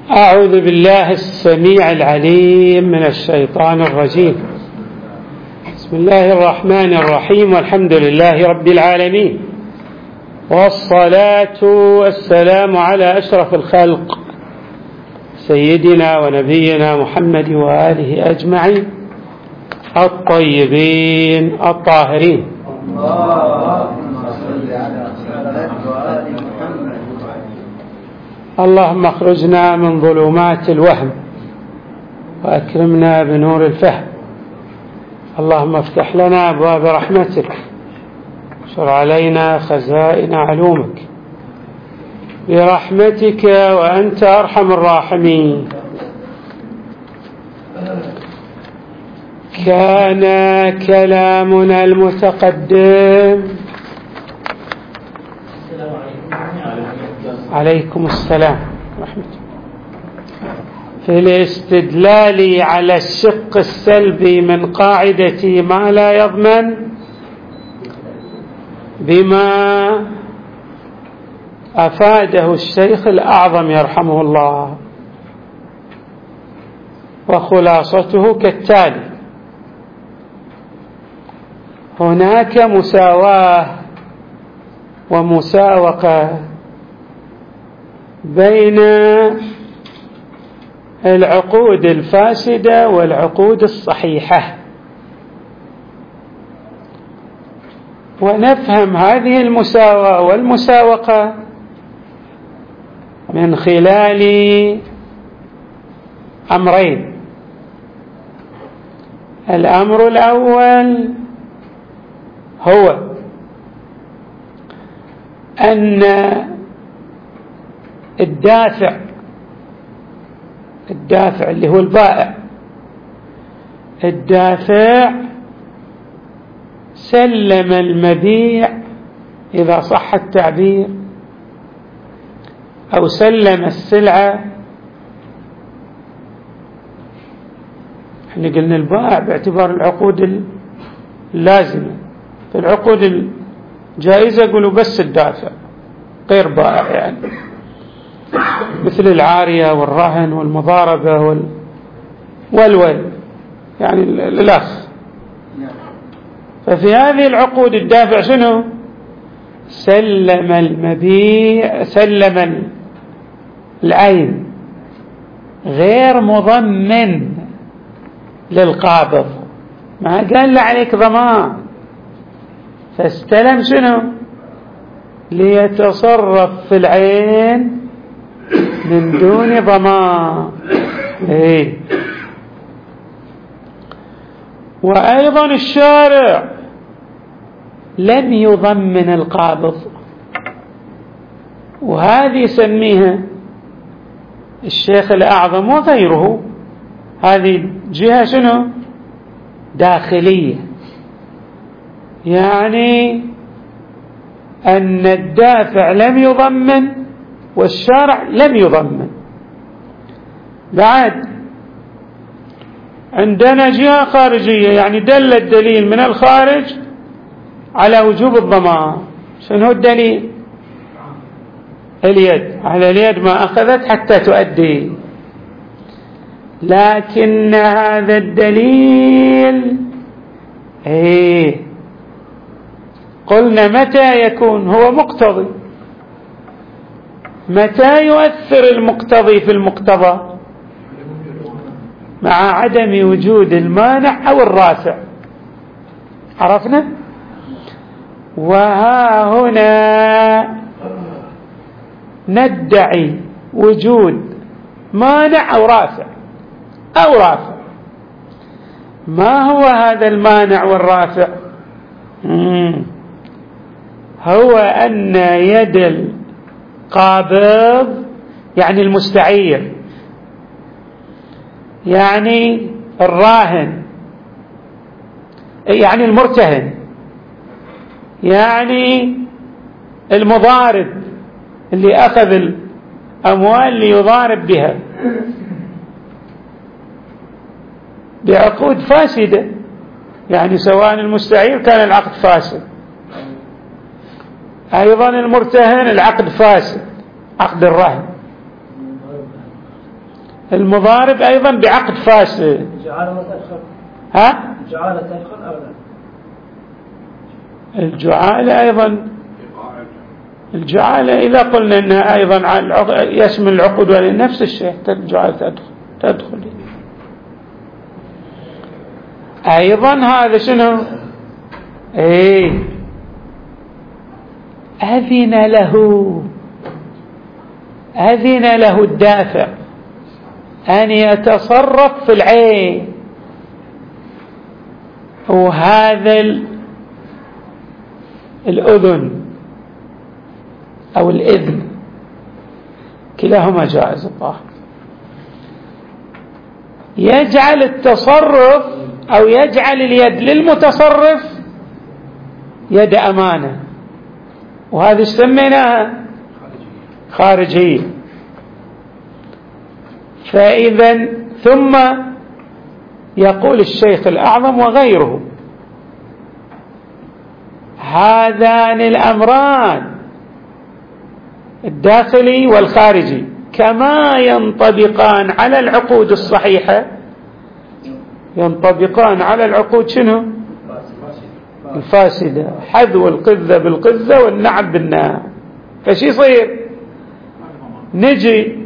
أعوذ بالله السميع العليم من الشيطان الرجيم. بسم الله الرحمن الرحيم، والحمد لله رب العالمين، والصلاة والسلام على أشرف الخلق سيدنا ونبينا محمد وآله أجمعين الطيبين الطاهرين. اللهم اخرجنا من ظلمات الوهم وأكرمنا بنور الفهم. اللهم افتح لنا أبواب رحمتك، انشر علينا خزائن علومك برحمتك وأنت أرحم الراحمين. كان كلامنا المتقدم عليكم السلام ورحمة الله في الاستدلال على الشق السلبي من قاعدة ما لا يضمن بما أفاده الشيخ الأعظم يرحمه الله، وخلاصته كالتالي: هناك مساواة ومساوقة بين العقود الفاسدة والعقود الصحيحة، ونفهم هذه المساواة والمساوقة من خلال أمرين. الأمر الأول هو أن الدافع اللي هو البائع، الدافع سلم المبيع إذا صح التعبير، أو سلم السلعة. احنا قلنا البائع باعتبار العقود اللازمة، في العقود الجائزة يقولوا بس الدافع غير بائع، يعني مثل العارية والرهن والمضاربة والول، يعني الأخ. ففي هذه العقود الدافع شنو؟ سلم المبيع، سلم العين، غير مضمن للقابض، ما قال له عليك ضمان، فاستلم شنو؟ ليتصرف في العين من دون ضمان. وأيضا الشارع لم يضمن القابض، وهذه يسميها الشيخ الأعظم وغيره، هذه جهة شنو؟ داخلية، يعني أن الدافع لم يضمن والشارع لم يضمن. بعد عندنا جهة خارجية، يعني دل الدليل من الخارج على وجوب الضمان. شنو الدليل؟ اليد، على اليد ما أخذت حتى تؤدي. لكن هذا الدليل قلنا متى يكون هو مقتضي؟ متى يؤثر المقتضي في المقتضى؟ مع عدم وجود المانع أو الرافع. عرفنا؟ وها هنا ندعي وجود مانع أو رافع ما هو هذا المانع والرافع؟ هو أن يد القابض، يعني المستعير، يعني الراهن، يعني المرتهن، يعني المضارب اللي أخذ الأموال ليضارب بها بعقود فاسدة، يعني سواء المستعير كان العقد فاسد، أيضا المرتهن العقد فاسد، عقد الرهن. المضارب أيضا بعقد فاسد. ها؟ الجعالة تدخل أبدا. الجعالة أيضا، الجعالة إذا قلنا أنها أيضا يشمل العقود ولنفس الشيء، الجعالة تدخل أيضا. هذا شنو؟ إيه، أذن له الدافع أن يتصرف في العين، وهذا الأذن أو الإذن كلاهما جائز الظاهر، يجعل التصرف أو يجعل اليد للمتصرف يد أمانة، وهذه سميناها خارجية. فإذا ثم يقول الشيخ الأعظم وغيره: هذان الأمران الداخلي والخارجي كما ينطبقان على العقود الصحيحة ينطبقان على العقود شنو؟ الفاسدة، حذو القذة بالقذة والنعم بالنعم. فشي يصير؟ نجي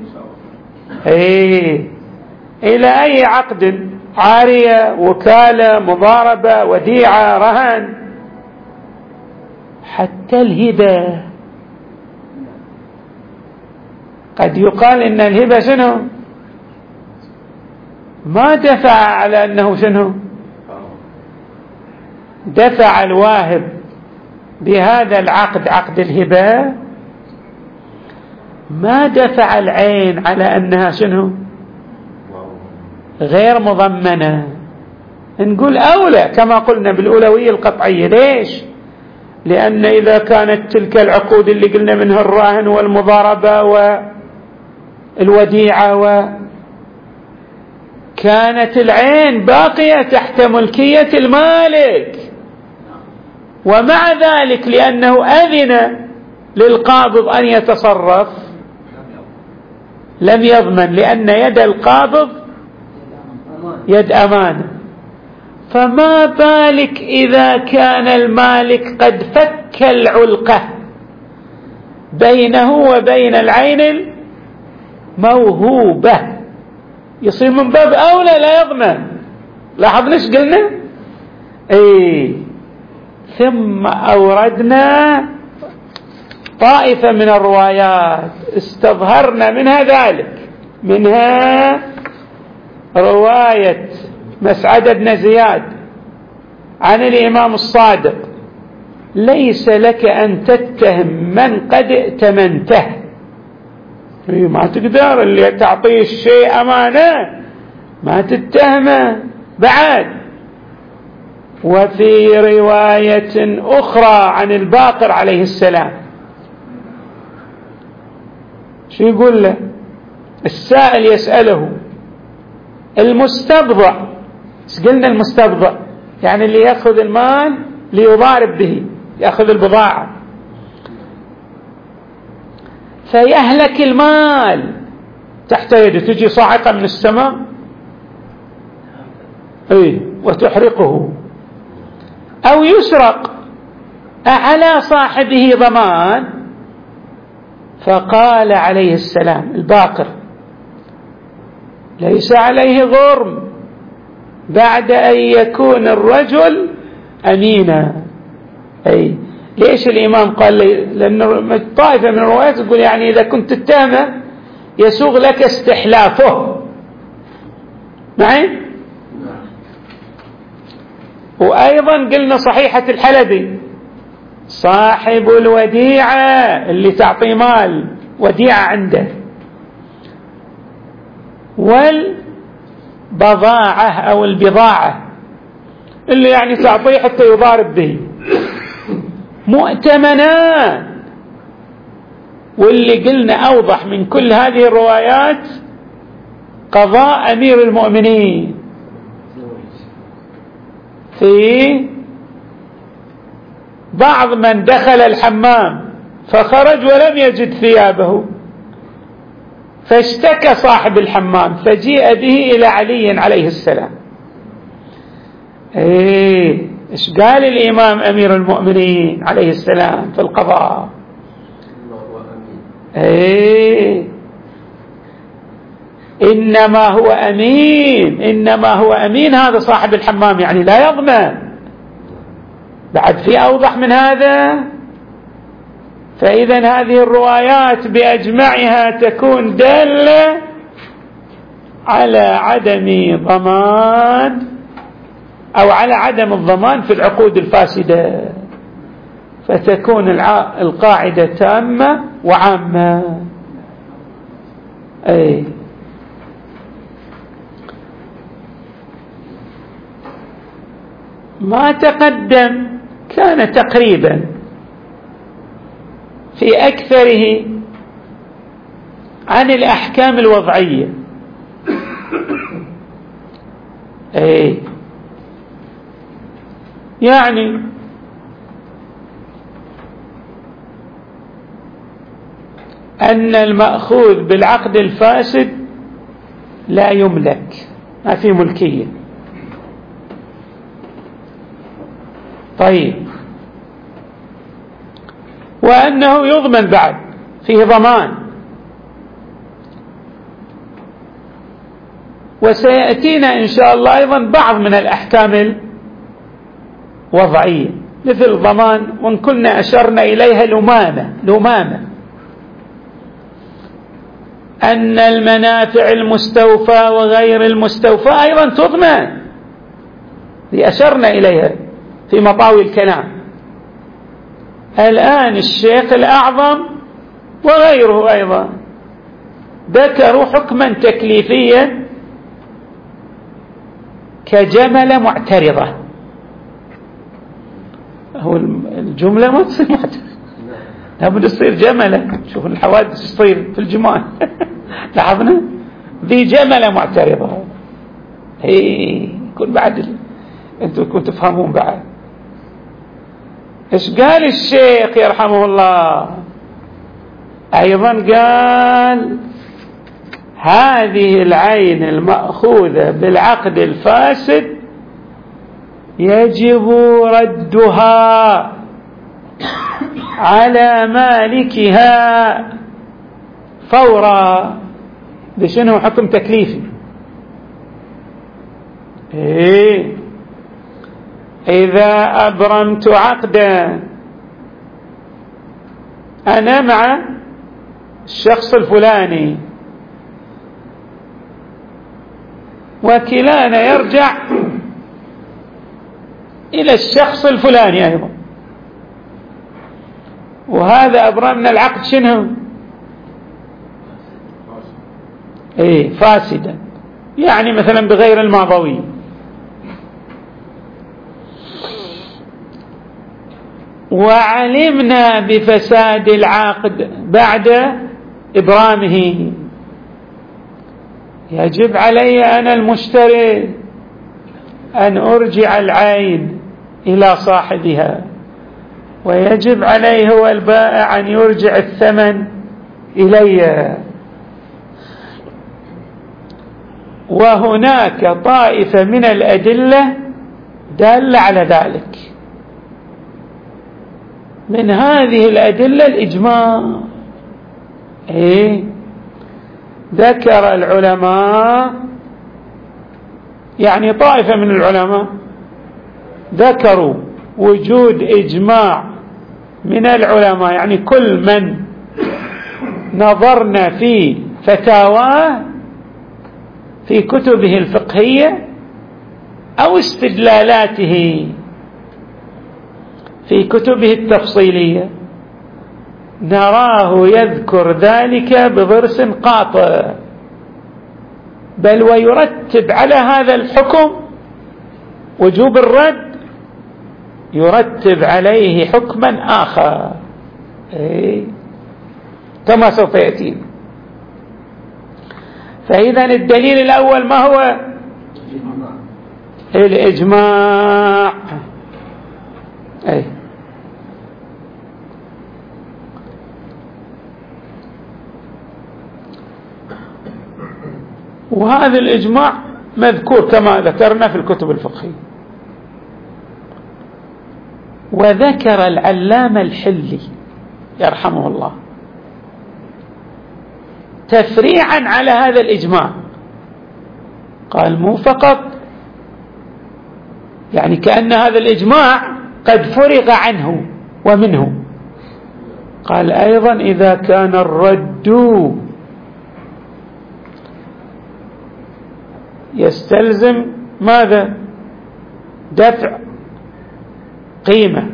إلى أي عقد، عارية، وكالة، مضاربة، وديعة، رهن، حتى الهبة. قد يقال إن الهبة شنو؟ ما دفع على أنه شنو؟ دفع الواهب بهذا العقد، عقد الهبة، ما دفع العين على أنها شنو؟ غير مضمنة. نقول أولى كما قلنا بالأولوية القطعية. ليش؟ لأن إذا كانت تلك العقود اللي قلنا منها الراهن والمضاربة والوديعة كانت العين باقية تحت ملكية المالك، ومع ذلك لأنه أذن للقابض أن يتصرف لم يضمن، لأن يد القابض يد أمانة. فما بالك إذا كان المالك قد فك العلقة بينه وبين العين الموهوبة، يصير من باب أولى لا يضمن. لاحظ ليش قلنا؟ ثم أوردنا طائفة من الروايات استظهرنا منها ذلك، منها رواية مسعد بن زياد عن الإمام الصادق: ليس لك أن تتهم من قد ائتمنته. ما تقدر اللي تعطيه الشيء أمانة ما تتهمه بعد. وفي رواية أخرى عن الباقر عليه السلام شو يقول له؟ السائل يسأله: المستبضع، قلنا المستبضع يعني اللي يأخذ المال ليضارب به، يأخذ البضاعة، فيهلك المال تحت يده، تجي صاعقة من السماء وتحرقه، أو يسرق، أعلى صاحبه ضمان؟ فقال عليه السلام الباقر: ليس عليه غرم بعد أن يكون الرجل أمينا. ليش الإمام قال لأن طائفة من الروايات تقول يعني إذا كنت تتهمه يسوغ لك استحلافه معي. وأيضا قلنا صحيحة الحلبي: صاحب الوديعة اللي تعطي مال وديعة عنده، والبضاعة أو البضاعة اللي يعني تعطيه حتى يضارب به، مؤتمنان. واللي قلنا أوضح من كل هذه الروايات قضاء أمير المؤمنين في بعض من دخل الحمام فخرج ولم يجد ثيابه، فاشتكى صاحب الحمام فجيء به إلى علي عليه السلام. إيش قال الإمام أمير المؤمنين عليه السلام في القضاء؟ إنما هو أمين، إنما هو أمين هذا صاحب الحمام، يعني لا يضمن. بعد في أوضح من هذا؟ فإذا هذه الروايات بأجمعها تكون دالة على عدم ضمان أو على عدم الضمان في العقود الفاسدة، فتكون القاعدة تامة وعامة. ما تقدم كان تقريبا في أكثره عن الأحكام الوضعية. يعني أن المأخوذ بالعقد الفاسد لا يملك، ما في ملكية. طيب، وأنه يضمن بعد، فيه ضمان. وسيأتينا إن شاء الله أيضا بعض من الأحكام الوضعية مثل ضمان، وإن كنا أشرنا إليها لمامة أن المنافع المستوفى وغير المستوفى أيضا تضمن، أشرنا إليها في مطاوي الكلام. الآن الشيخ الأعظم وغيره أيضا ذكروا حكما تكليفيا كجمل معترضة. هو الجملة ما تصير معترضة، لابد تصير جملة. شوف الحوادث تصير في الجمال لاحظنا ذي جملة معترضة. يكون بعد انتم كنتوا تفهمون بعد ايش قال الشيخ يرحمه الله. ايضا قال هذه العين المأخوذة بالعقد الفاسد يجب ردها على مالكها فورا. بشنو؟ حكم تكليفي. إذا أبرمت عقدا أنا مع الشخص الفلاني وكلانا يرجع إلى الشخص الفلاني أيضا، وهذا أبرمنا العقد شنو؟ فاسدا، يعني مثلا بغير الماضوي. وعلمنا بفساد العقد بعد إبرامه، يجب علي أنا المشتري أن أرجع العين إلى صاحبها، ويجب عليه هو البائع أن يرجع الثمن إلي. وهناك طائفة من الأدلة دالة على ذلك. من هذه الأدلة الإجماع. ذكر العلماء، يعني طائفة من العلماء ذكروا وجود إجماع من العلماء، يعني كل من نظرنا في فتاواه في كتبه الفقهية أو استدلالاته في كتبه التفصيلية نراه يذكر ذلك بضرس قاطع، بل ويرتب على هذا الحكم وجوب الرد، يرتب عليه حكما آخر كما سوف يأتي. فإذا الدليل الأول ما هو؟ الإجماع. وهذا الإجماع مذكور كما ذكرنا في الكتب الفقهية. وذكر العلامة الحلي يرحمه الله تفريعا على هذا الإجماع، قال مو فقط يعني كأن هذا الإجماع قد فرغ عنه ومنه، قال أيضا إذا كان الرد يستلزم ماذا؟ دفع قيمة،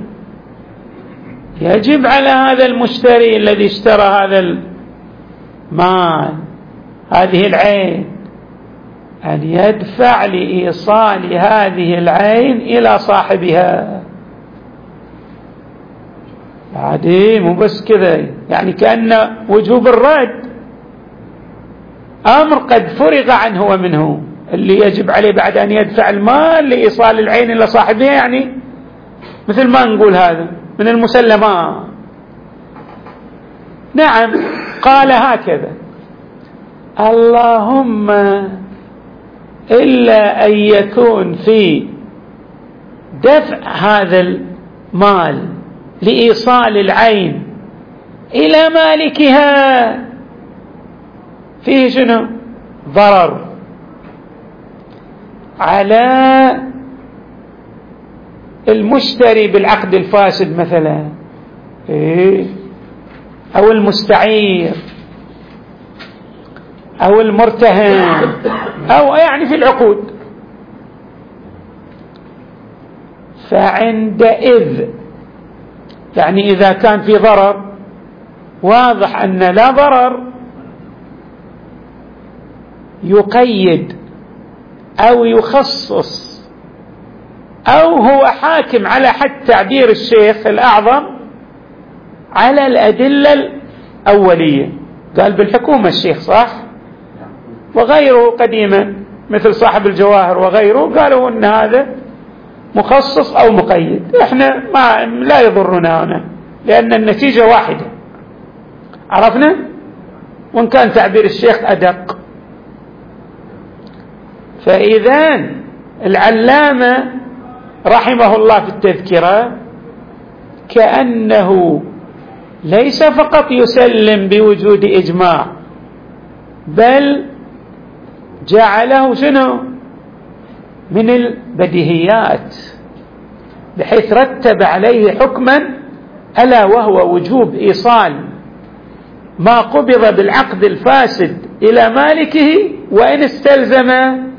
يجب على هذا المشتري الذي اشترى هذا المال هذه العين أن يدفع لإيصال هذه العين إلى صاحبها. بعدين مو بس كذا، يعني كأن وجوب الرد أمر قد فرغ عنه ومنه، اللي يجب عليه بعد أن يدفع المال لإيصال العين إلى صاحبها، يعني مثل ما نقول هذا من المسلمات. نعم قال هكذا، اللهم إلا أن يكون في دفع هذا المال لإيصال العين إلى مالكها فيه شنو؟ ضرر على المشتري بالعقد الفاسد مثلا، أو المستعير أو المرتهن، أو يعني في العقود. فعندئذ يعني إذا كان في ضرر واضح أن لا ضرر يقيد أو يخصص، أو هو حاكم على حد تعبير الشيخ الأعظم على الأدلة الأولية. قال بالحكومة الشيخ صح، وغيره قديما مثل صاحب الجواهر وغيره قالوا أن هذا مخصص أو مقيد. إحنا لا يضرنا هنا لأن النتيجة واحدة، عرفنا، وإن كان تعبير الشيخ أدق. فإذا العلامة رحمه الله في التذكرة كأنه ليس فقط يسلم بوجود إجماع، بل جعله شنو؟ من البديهيات، بحيث رتب عليه حكما ألا وهو وجوب إيصال ما قبض بالعقد الفاسد إلى مالكه وإن استلزم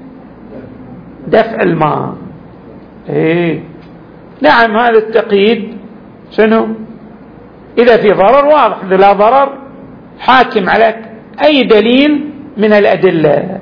دفع المال. نعم هذا التقييد شنو؟ إذا في ضرر واضح، إذا لا ضرر حاكم على أي دليل من الأدلة.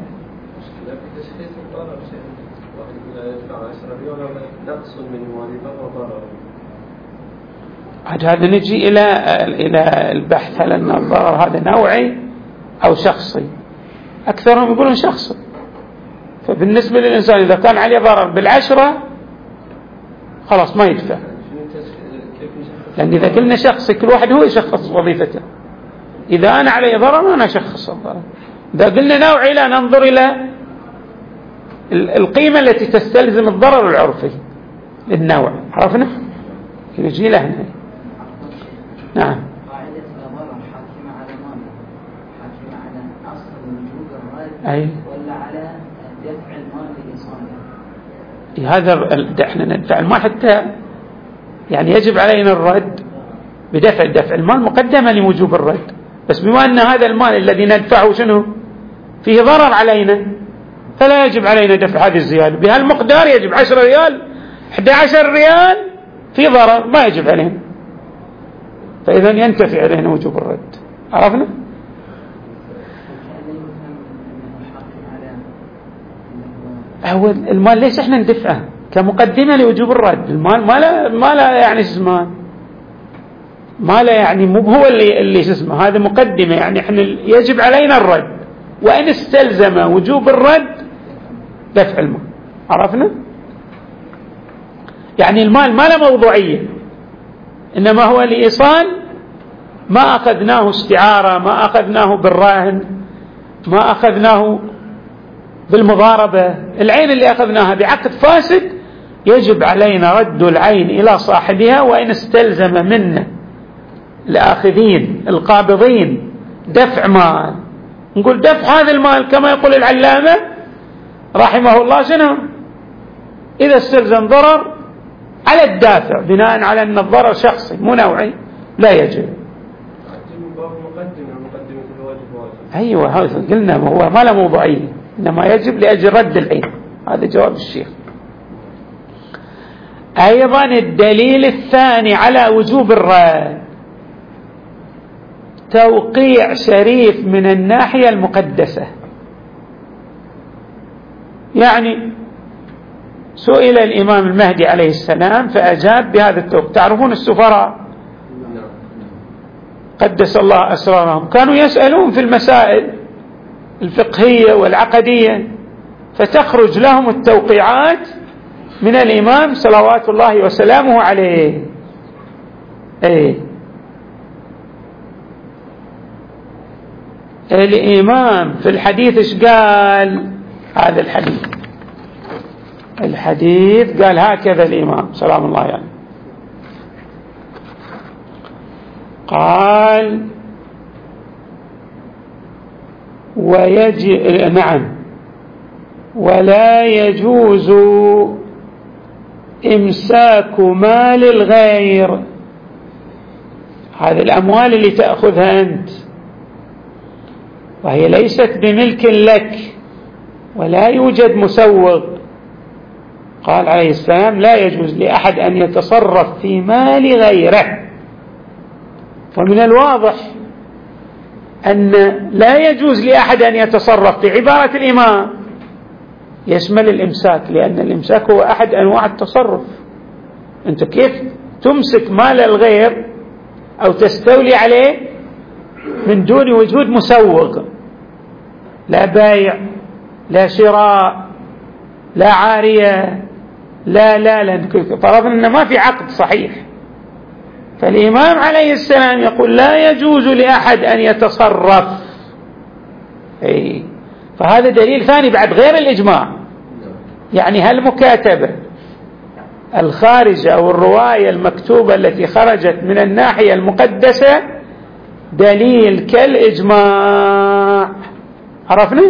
هذا نجي إلى البحث هل أن الضرر هذا نوعي أو شخصي. أكثرهم يقولون شخصي. فبالنسبة للإنسان إذا كان عليه ضرر بالعشرة خلاص ما يدفع، لأن إذا قلنا شخصي كل واحد هو يشخص وظيفته. إذا أنا علي ضرر أنا أشخص الضرر. إذا قلنا نوعي لا ننظر إلى القيمة التي تستلزم الضرر العرفي للنوع، عرفنا؟ نجي له هنا. نعم. قاعدة الضرر حاكمة على ماذا؟ حاكمة على أصل وجود الرد ولا على دفع المال لإيصاله؟ هذا احنا ندفع المال حتى يعني يجب علينا الرد بدفع المال مقدمة لوجوب الرد، بس بما أن هذا المال الذي ندفعه شنو؟ فيه ضرر علينا، فلا يجب علينا دفع هذه الزيادة بهالمقدار. يجب 10 ريال 11 ريال في ضرر ما يجب علينا، فإذا ينتفع علينا وجوب الرد. عرفنا؟ هو المال ليش احنا ندفعه كمقدمة لوجوب الرد. المال ما لا يعني اسمه ما لا يعني مو هو اللي اسمه، هذا مقدمة، يعني احنا يجب علينا الرد وإن استلزم وجوب الرد دفع المال. عرفنا؟ يعني المال ما له موضوعية، إنما هو لإيصال ما أخذناه استعارة، ما أخذناه بالراهن، ما أخذناه بالمضاربة. العين اللي أخذناها بعقد فاسد يجب علينا رد العين إلى صاحبها، وإن استلزم منا الآخذين القابضين دفع مال، نقول دفع هذا المال كما يقول العلامة رحمه الله شنو؟ إذا استلزم ضرر على الدافع بناء على أن الضرر شخصي مو نوعي لا يجب. أيوة هذا قلنا هو ما له موضوعية، إنما يجب لأجل رد العين. هذا جواب الشيخ. أيضا الدليل الثاني على وجوب الرد توقيع شريف من الناحية المقدسة. يعني سئل الإمام المهدي عليه السلام فأجاب بهذا التوقيع. تعرفون السفراء قدس الله أسرارهم كانوا يسألون في المسائل الفقهية والعقدية، فتخرج لهم التوقيعات من الإمام صلوات الله وسلامه عليه. الإمام في الحديث ايش قال؟ هذا الحديث قال هكذا الإمام سلام الله يعني قال ولا يجوز إمساك مال الغير، هذه الأموال اللي تأخذها أنت وهي ليست بملك لك ولا يوجد مسوغ. قال عليه السلام لا يجوز لأحد أن يتصرف في مال غيره. ومن الواضح أن لا يجوز لأحد أن يتصرف في عبارة الإمام يشمل الإمساك، لأن الإمساك هو أحد أنواع التصرف. أنت كيف تمسك مال الغير أو تستولي عليه من دون وجود مسوغ؟ لا بيع لا شراء لا عارية لا فرضنا أن ما في عقد صحيح. فالإمام عليه السلام يقول لا يجوز لأحد أن يتصرف. فهذا دليل ثاني بعد غير الإجماع. يعني هالمكاتبة الخارجة أو الرواية المكتوبة التي خرجت من الناحية المقدسة دليل كالإجماع. عرفنا؟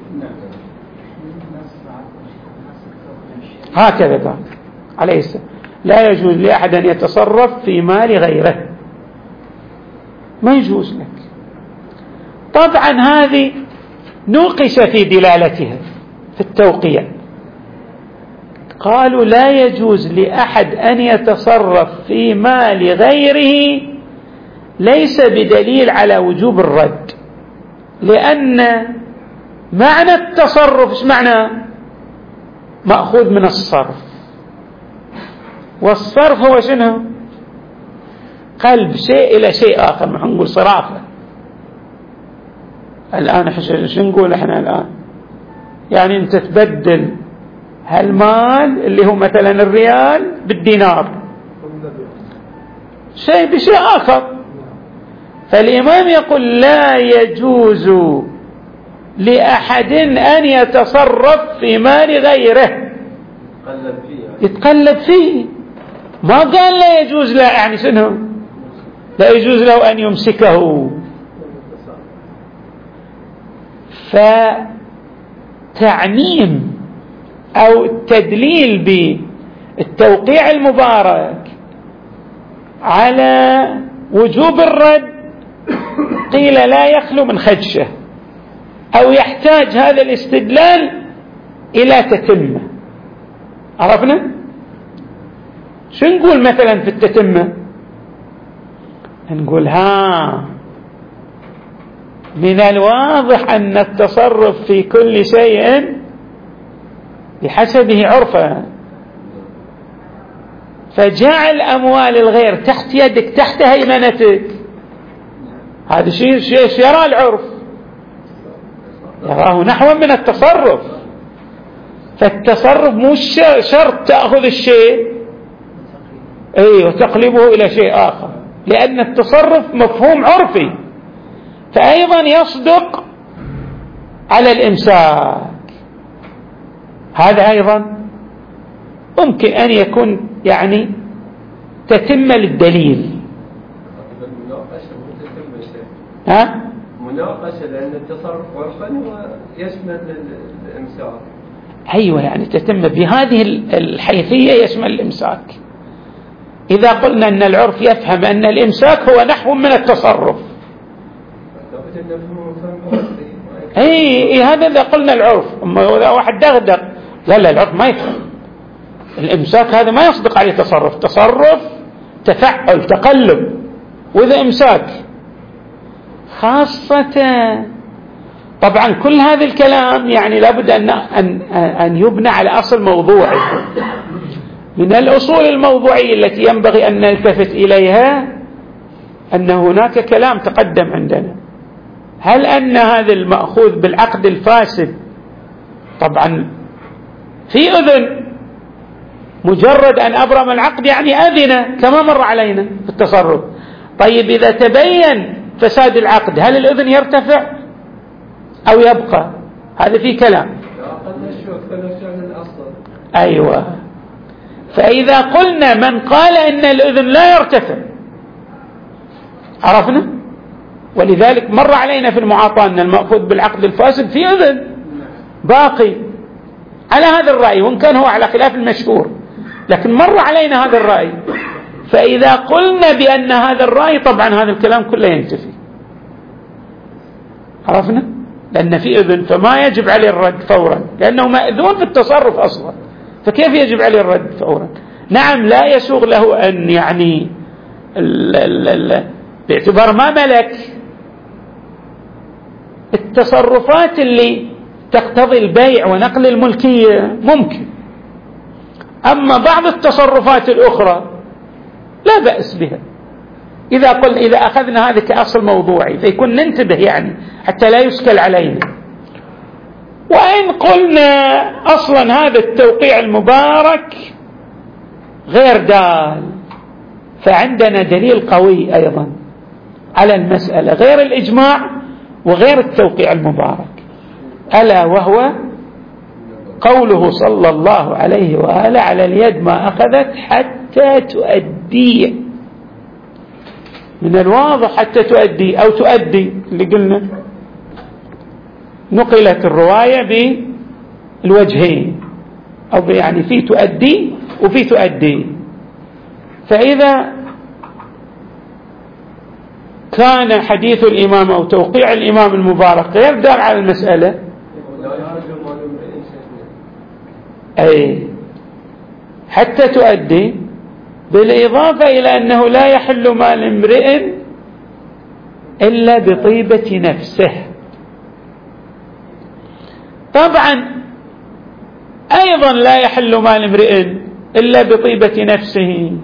هكذا قال عليه السلام لا يجوز لأحد أن يتصرف في مال غيره، ما يجوز لك. طبعا هذه نوقش في دلالتها في التوقيع، قالوا لا يجوز لأحد أن يتصرف في مال غيره ليس بدليل على وجوب الرد، لأن معنى التصرف ايش معنى؟ مأخوذ من الصرف، والصرف هو شنو؟ قلب شيء إلى شيء آخر، نحن نقول صرافة. الآن شو نقول احنا الآن؟ يعني انت تبدل هالمال اللي هو مثلا الريال بالدينار، شيء بشيء آخر. فالإمام يقول لا يجوز لأحد أن يتصرف في مال غيره يتقلب فيه. ما قال لا يجوز له، يعني شنو؟ لا يجوز له أن يمسكه. فتعميم أو التدليل بالتوقيع المبارك على وجوب الرد قيل لا يخلو من خدشة، أو يحتاج هذا الاستدلال إلى تتمة. عرفنا؟ شو نقول مثلا في التتمة؟ نقول من الواضح أن التصرف في كل شيء بحسبه عرفا، فجعل أموال الغير تحت يدك تحت هيمنتك هذا شيء يرى العرف، يراه نحو من التصرف. فالتصرف مو شرط تأخذ الشيء وتقلبه إلى شيء آخر، لأن التصرف مفهوم عرفي، فأيضا يصدق على الإمساك. هذا أيضا ممكن أن يكون يعني تتم للدليل. مناقشة لأن التصرف عرفا يشمل الإمساك. أيوة، يعني تتم بهذه الحيثية يشمل الإمساك. إذا قلنا أن العرف يفهم أن الإمساك هو نحو من التصرف، أي هذا إذا قلنا العرف. إذا واحد دغدغ لا العرف ما يفهم الإمساك، هذا ما يصدق عليه تصرف. تصرف تفعل تقلب، وإذا إمساك خاصة. طبعا كل هذا الكلام يعني لابد أن يبنى على أصل موضوعي. من الأصول الموضوعية التي ينبغي أن نلتفت إليها أن هناك كلام تقدم عندنا. هل أن هذا المأخوذ بالعقد الفاسد؟ طبعا في أذن، مجرد أن أبرم العقد يعني أذن كما مر علينا في التصرف. طيب إذا تبين فساد العقد هل الأذن يرتفع أو يبقى؟ هذا فيه كلام. أيوة. فإذا قلنا من قال إن الأذن لا يرتفع عرفنا. ولذلك مر علينا في المعاطاة أن المأخوذ بالعقد الفاسد في أذن باقي على هذا الرأي، وإن كان هو على خلاف المشهور، لكن مر علينا هذا الرأي. فإذا قلنا بأن هذا الرأي طبعا هذا الكلام كله ينتفي، عرفنا، لأن في أذن فما يجب عليه الرد فورا لأنه مأذون في التصرف أصلا، فكيف يجب عليه الرد فورا؟ نعم لا يسوغ له أن يعني باعتبار ما ملك التصرفات اللي تقتضي البيع ونقل الملكية ممكن، أما بعض التصرفات الأخرى لا بأس بها. إذا أخذنا هذا كأصل موضوعي فيكون ننتبه يعني حتى لا يشكل علينا. وإن قلنا أصلا هذا التوقيع المبارك غير دال، فعندنا دليل قوي أيضا على المسألة غير الإجماع وغير التوقيع المبارك، ألا وهو قوله صلى الله عليه وآله على اليد ما أخذت حتى تؤدي. من الواضح حتى تؤدي أو تؤدي اللي قلنا نقلت الرواية بالوجهين، أو يعني في تؤدي وفي تؤدي. فإذا كان حديث الإمام أو توقيع الإمام المبارك غير دال على المسألة، أي حتى تؤدي، بالإضافة إلى أنه لا يحل مال امرئ إلا بطيبة نفسه. طبعا أيضا لا يحل مال امرئ إلا بطيبة نفسه.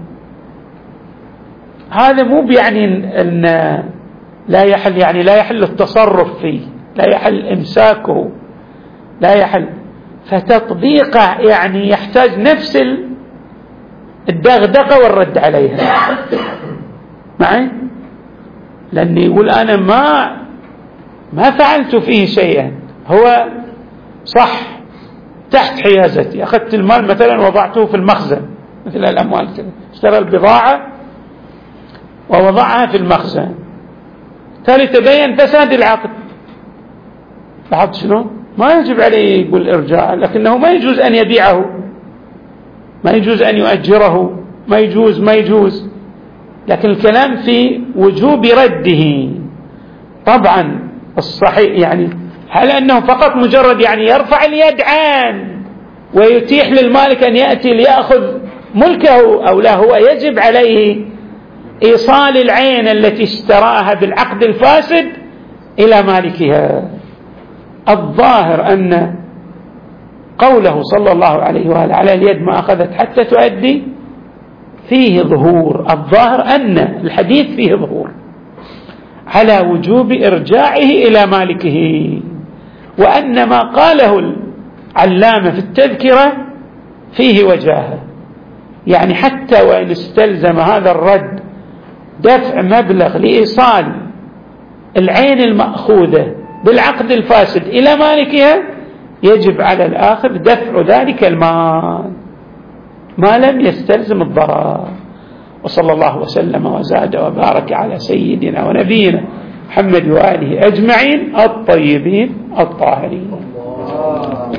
هذا مو بيعني أن لا يحل، يعني لا يحل التصرف فيه، لا يحل إمساكه، لا يحل. فتطبيقه يعني يحتاج نفس الدغدغة والرد عليها معي، لأني يقول أنا ما فعلت فيه شيئا، هو صح تحت حيازتي، أخذت المال مثلا وضعته في المخزن مثل الأموال كده، اشترى البضاعة ووضعها في المخزن، تالي تبين فساد العقد. لاحظت شنو؟ ما يجب عليه يقول إرجاع، لكنه ما يجوز أن يبيعه، ما يجوز أن يؤجره، ما يجوز، لكن الكلام في وجوب رده. طبعا الصحيح يعني هل أنه فقط مجرد يعني يرفع اليد عن ويتيح للمالك أن يأتي ليأخذ ملكه، أو لا هو يجب عليه إيصال العين التي اشتراها بالعقد الفاسد إلى مالكها. الظاهر أن قوله صلى الله عليه وآله على اليد ما أخذت حتى تؤدي فيه ظهور، الظاهر أن الحديث فيه ظهور على وجوب إرجاعه إلى مالكه، وأن ما قاله العلامة في التذكرة فيه وجاهة، يعني حتى وإن استلزم هذا الرد دفع مبلغ لإيصال العين المأخوذة بالعقد الفاسد إلى مالكها، يجب على الآخر دفع ذلك المال ما لم يستلزم الضرر. وصلى الله وسلم وزاد وبارك على سيدنا ونبينا محمد وآله أجمعين الطيبين الطاهرين.